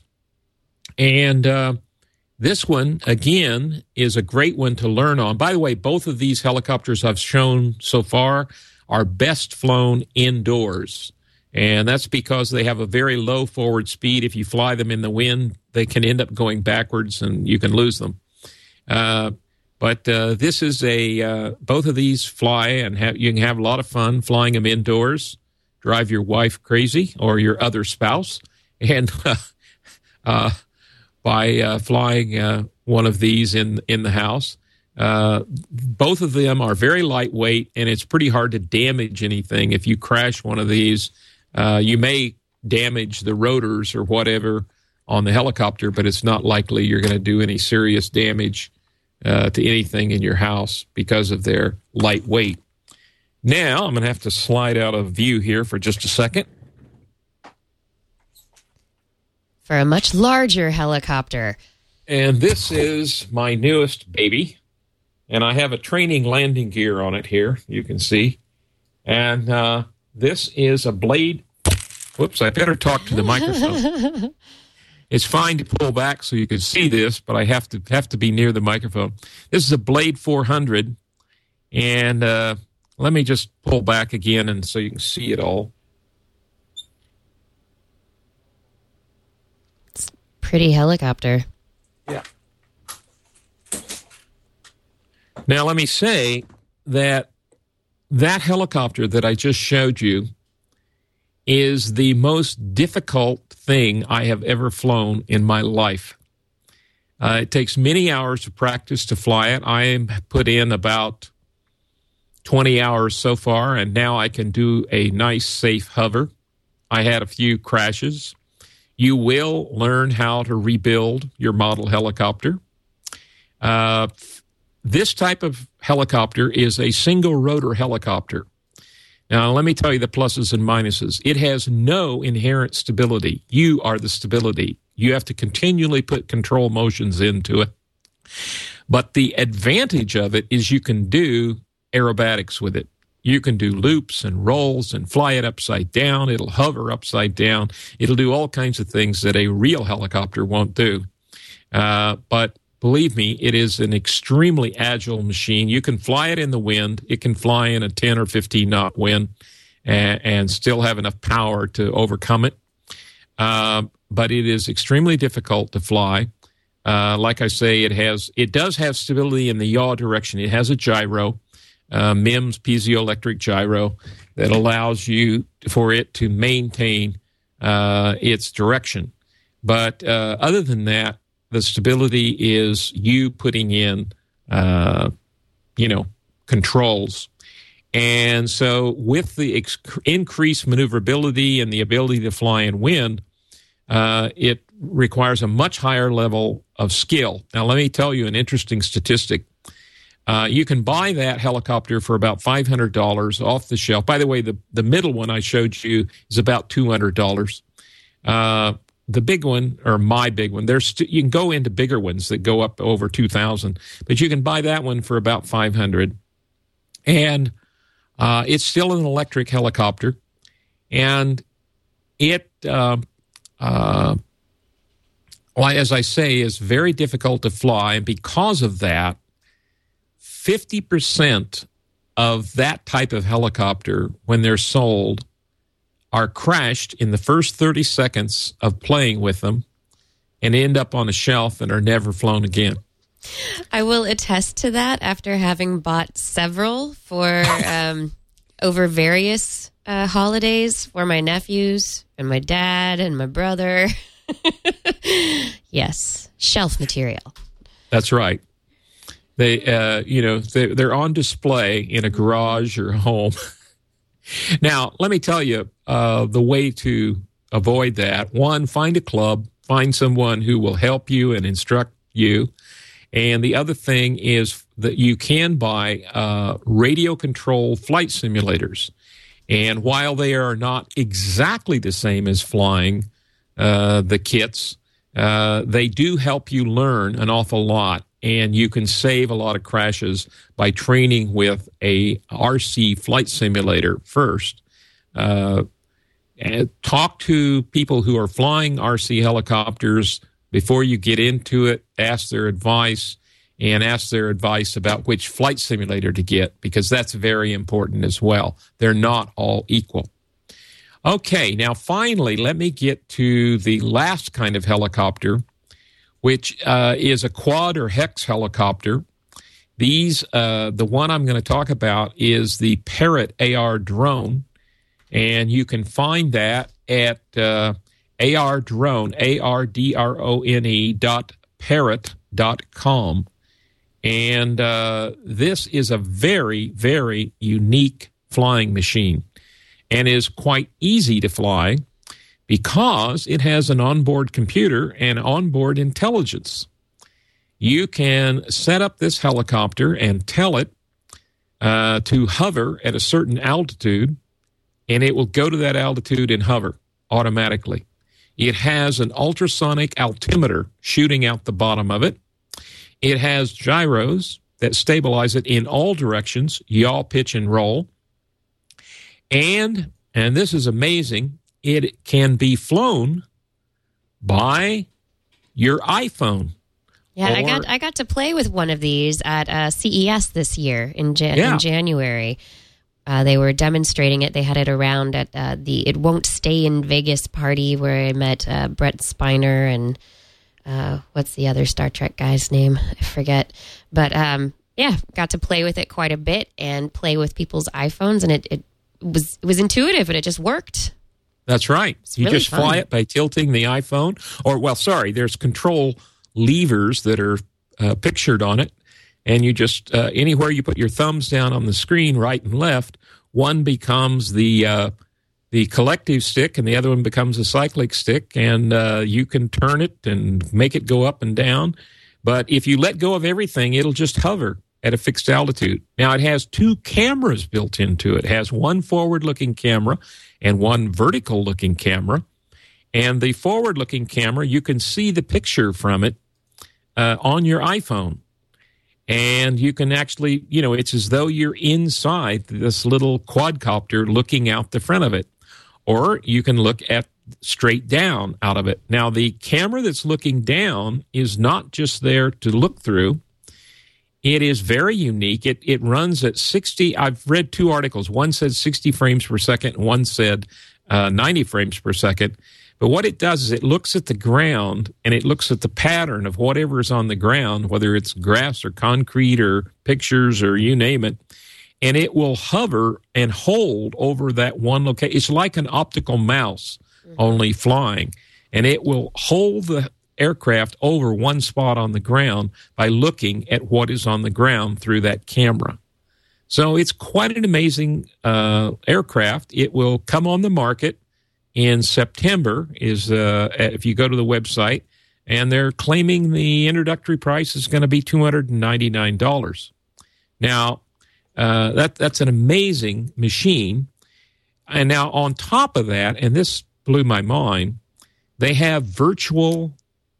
And this one, again, is a great one to learn on. By the way, both of these helicopters I've shown so far are best flown indoors. And that's because they have a very low forward speed. If you fly them in the wind, they can end up going backwards and you can lose them. But this is both of these fly and you can have a lot of fun flying them indoors, drive your wife crazy or your other spouse. And by flying one of these in the house. Both of them are very lightweight, and it's pretty hard to damage anything. If you crash one of these, you may damage the rotors or whatever on the helicopter, but it's not likely you're going to do any serious damage to anything in your house because of their light weight. Now, I'm going to have to slide out of view here for just a second.
For a much larger helicopter.
And this is my newest baby. And I have a training landing gear on it here, you can see. And this is a Blade. Whoops, I better talk to the microphone. It's fine to pull back so you can see this, but I have to be near the microphone. This is a Blade 400. And let me just pull back again and so you can see it all.
Pretty helicopter.
Yeah. Now, let me say that helicopter that I just showed you is the most difficult thing I have ever flown in my life. It takes many hours of practice to fly it. I put in about 20 hours so far, and now I can do a nice, safe hover. I had a few crashes. You will learn how to rebuild your model helicopter. This type of helicopter is a single rotor helicopter. Now, let me tell you the pluses and minuses. It has no inherent stability. You are the stability. You have to continually put control motions into it. But the advantage of it is you can do aerobatics with it. You can do loops and rolls and fly it upside down. It'll hover upside down. It'll do all kinds of things that a real helicopter won't do. But believe me, it is an extremely agile machine. You can fly it in the wind. It can fly in a 10 or 15 knot wind and still have enough power to overcome it. But it is extremely difficult to fly. Like I say, it does have stability in the yaw direction. It has a gyro, MIMS piezoelectric gyro, that allows for it to maintain its direction. But other than that, the stability is you putting in, controls. And so with the increased maneuverability and the ability to fly in wind, it requires a much higher level of skill. Now, let me tell you an interesting statistic. You can buy that helicopter for about $500 off the shelf. By the way, the middle one I showed you is about $200. The big one, or my big one, you can go into bigger ones that go up over $2,000, but you can buy that one for about $500. And it's still an electric helicopter, and it, as I say, is very difficult to fly. And because of that, 50% of that type of helicopter, when they're sold, are crashed in the first 30 seconds of playing with them and end up on a shelf and are never flown again.
I will attest to that after having bought several for over various holidays for my nephews and my dad and my brother. Yes, shelf material.
That's right. They're on display in a garage or home. Now, let me tell you the way to avoid that. One, find a club, find someone who will help you and instruct you. And the other thing is that you can buy radio control flight simulators. And while they are not exactly the same as flying the kits, they do help you learn an awful lot. And you can save a lot of crashes by training with a RC flight simulator first. And talk to people who are flying RC helicopters before you get into it. Ask their advice, and ask their advice about which flight simulator to get, because that's very important as well. They're not all equal. Okay, now finally, let me get to the last kind of helicopter, which is a quad or hex helicopter. The one I'm going to talk about is the Parrot AR drone, and you can find that at ARDrone, ARDRONE.parrot.com. And this is a very, very unique flying machine and is quite easy to fly because it has an onboard computer and onboard intelligence. You can set up this helicopter and tell it to hover at a certain altitude, and it will go to that altitude and hover automatically. It has an ultrasonic altimeter shooting out the bottom of it. It has gyros that stabilize it in all directions, yaw, pitch, and roll. And this is amazing, it can be flown by your iPhone.
Yeah, I got to play with one of these at CES this year in January. They were demonstrating it. They had it around at the It Won't Stay in Vegas party where I met Brett Spiner and what's the other Star Trek guy's name? I forget. But got to play with it quite a bit and play with people's iPhones, and it was intuitive and it just worked.
That's right. You really just fly it by tilting the iPhone, there's control levers that are pictured on it, and you just anywhere you put your thumbs down on the screen, right and left, one becomes the collective stick and the other one becomes a cyclic stick, and you can turn it and make it go up and down. But if you let go of everything, it'll just hover at a fixed altitude. Now, it has two cameras built into it. It has one forward-looking camera and one vertical-looking camera. And the forward-looking camera, you can see the picture from it on your iPhone. And you can actually, it's as though you're inside this little quadcopter looking out the front of it. Or you can look at straight down out of it. Now, the camera that's looking down is not just there to look through. It is very unique. It runs at 60. I've read two articles. One said 60 frames per second. One said 90 frames per second. But what it does is it looks at the ground and it looks at the pattern of whatever is on the ground, whether it's grass or concrete or pictures or you name it, and it will hover and hold over that one location. It's like an optical mouse, only flying, and it will hold the aircraft over one spot on the ground by looking at what is on the ground through that camera. So it's quite an amazing aircraft. It will come on the market in September, if you go to the website, and they're claiming the introductory price is going to be $299. Now, that's an amazing machine. And now on top of that, and this blew my mind, they have virtual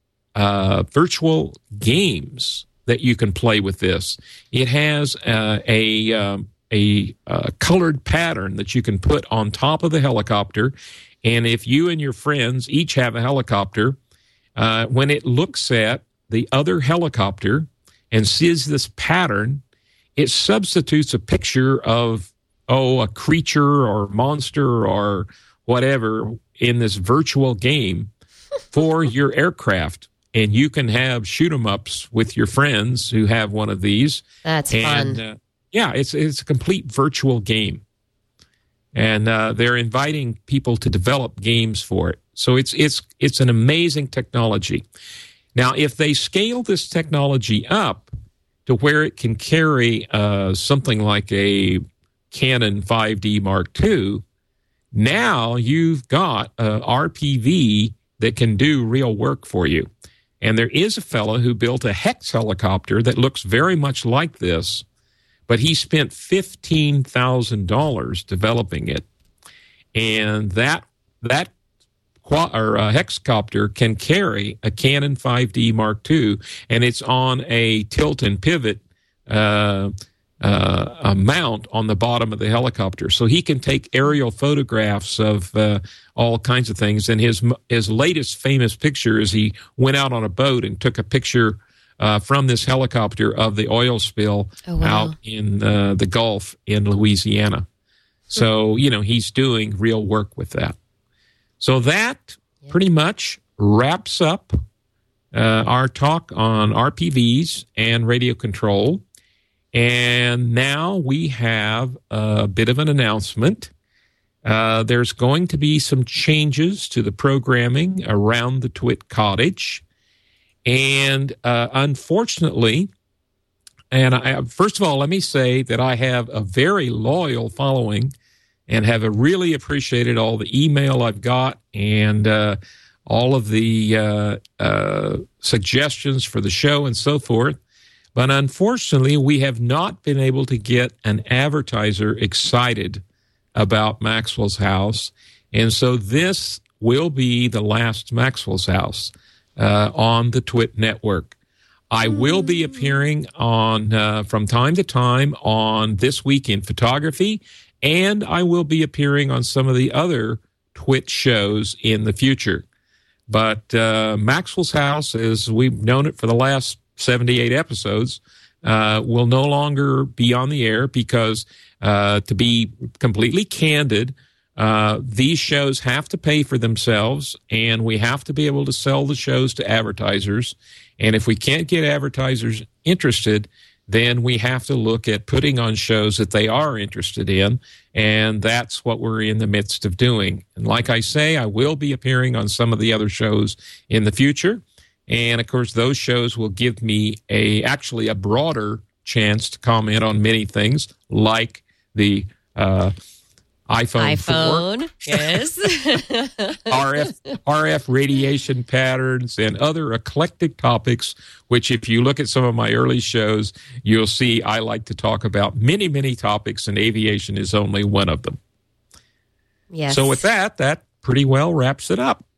games that you can play with this. It has a colored pattern that you can put on top of the helicopter. And if you and your friends each have a helicopter, when it looks at the other helicopter and sees this pattern, it substitutes a picture of, a creature or monster or whatever in this virtual game for your aircraft. And you can have shoot-em-ups with your friends who have one of these.
That's fun.
It's a complete virtual game. And they're inviting people to develop games for it. So it's an amazing technology. Now, if they scale this technology up to where it can carry something like a Canon 5D Mark II, now you've got a RPV that can do real work for you. And there is a fellow who built a Hex helicopter that looks very much like this, but he spent $15,000 developing it. And that hexcopter can carry a Canon 5D Mark II, and it's on a tilt and pivot a mount on the bottom of the helicopter. So he can take aerial photographs of all kinds of things. And his latest famous picture is he went out on a boat and took a picture from this helicopter of the oil spill out in the Gulf in Louisiana. So, he's doing real work with that. So that pretty much wraps up our talk on RPVs and radio control. And now we have a bit of an announcement. There's going to be some changes to the programming around the Twit Cottage. And unfortunately, first of all, let me say that I have a very loyal following and have really appreciated all the email I've got and all of the suggestions for the show and so forth. But unfortunately, we have not been able to get an advertiser excited about Maxwell's House. And so this will be the last Maxwell's House on the Twit Network. I will be appearing on from time to time on This Week in Photography, and I will be appearing on some of the other Twit shows in the future. But Maxwell's House, as we've known it for the last 78 episodes, will no longer be on the air because, to be completely candid, these shows have to pay for themselves, and we have to be able to sell the shows to advertisers. And if we can't get advertisers interested, then we have to look at putting on shows that they are interested in, and that's what we're in the midst of doing. And like I say, I will be appearing on some of the other shows in the future, and of course those shows will give me actually a broader chance to comment on many things, like the iPhone 4,
yes,
RF radiation patterns, and other eclectic topics, which if you look at some of my early shows, you'll see I like to talk about many, many topics, and aviation is only one of them.
Yes.
So with that pretty well wraps it up.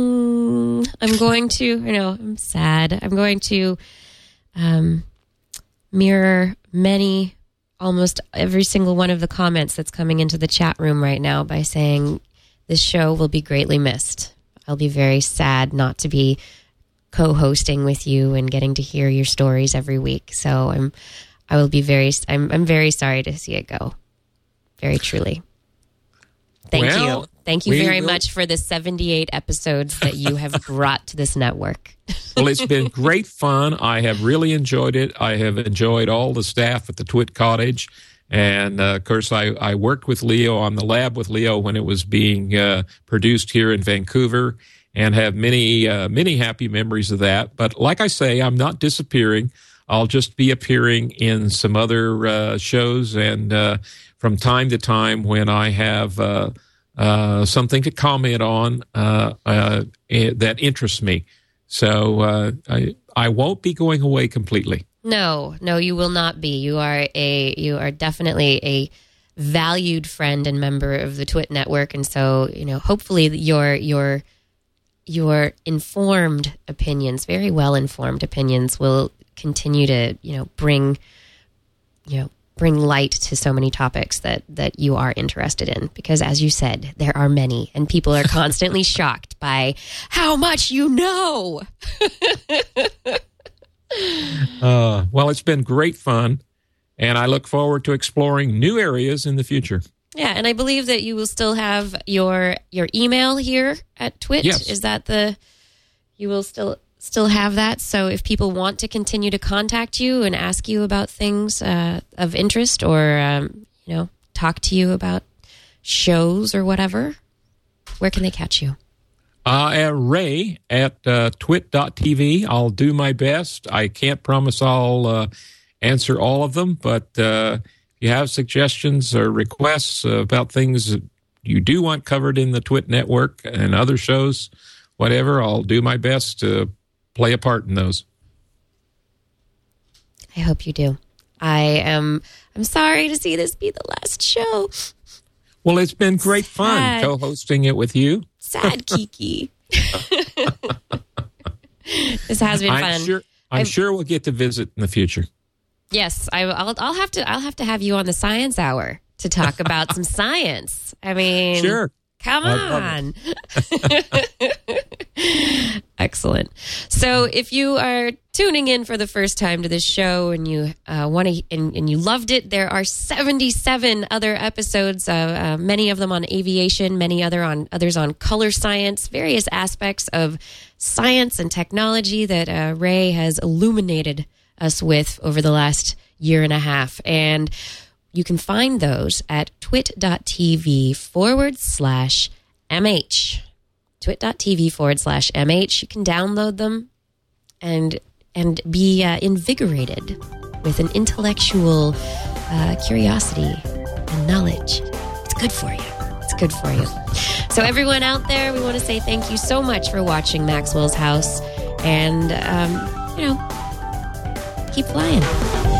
I'm going to, I'm sad. I'm going to mirror almost every single one of the comments that's coming into the chat room right now by saying this show will be greatly missed. I'll be very sad not to be co-hosting with you and getting to hear your stories every week. So I'm very sorry to see it go. Very truly. Thank you. Thank you very much for the 78 episodes that you have brought to this network.
Well, it's been great fun. I have really enjoyed it. I have enjoyed all the staff at the Twit Cottage. And, of course, I worked with Leo on the lab with Leo when it was being produced here in Vancouver and have many happy memories of that. But like I say, I'm not disappearing. I'll just be appearing in some other shows and from time to time when I have something to comment on that interests me. So I won't be going away completely.
No, you will not be. You are definitely a valued friend and member of the Twit network, and so hopefully your informed opinions, very well informed opinions, will continue to bring light to so many topics that you are interested in. Because as you said, there are many, and people are constantly shocked by how much you know.
Well, it's been great fun, and I look forward to exploring new areas in the future.
Yeah, and I believe that you will still have your email here at Twit.
Yes.
Is that you will still have that? So if people want to continue to contact you and ask you about things of interest or, talk to you about shows or whatever, where can they catch you?
At Ray at twit.tv. I'll do my best. I can't promise I'll answer all of them, but if you have suggestions or requests about things that you do want covered in the Twit network and other shows, whatever, I'll do my best to play a part in those.
I hope you do. I'm sorry to see this be the last show.
Well, it's been great fun co-hosting it with you.
Sad Kiki. This has been fun.
I'm sure we'll get to visit in the future.
Yes, I'll have to have you on the Science Hour to talk about some science. I mean,
sure.
Come on. Excellent. So if you are tuning in for the first time to this show and you want to and you loved it, there are 77 other episodes, many of them on aviation, others on color science, various aspects of science and technology that Ray has illuminated us with over the last year and a half. And you can find those at twit.tv/MH. twit.tv/MH. You can download them and be invigorated with an intellectual curiosity and knowledge. It's good for you. It's good for you. So everyone out there, we want to say thank you so much for watching Maxwell's House. And, keep flying.